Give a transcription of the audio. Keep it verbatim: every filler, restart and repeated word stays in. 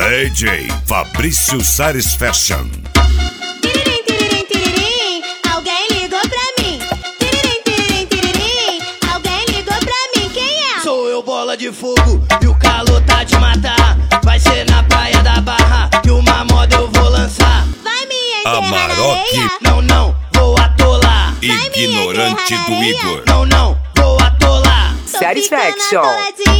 D J Fabrício Sares Fashion. Tiririm, tiririm, tiririm, alguém ligou pra mim. Tiririm, tiririm, tiririm, alguém ligou pra mim. Quem é? Sou eu, bola de fogo, e o calor tá de matar. Vai ser na praia da Barra que uma moda eu vou lançar. Vai me enterrar Amarok. na areia? Não, não, vou atolar. Ignorante do Igor. Não, não, vou atolar. Tô Satisfaction. ficando atoladinha.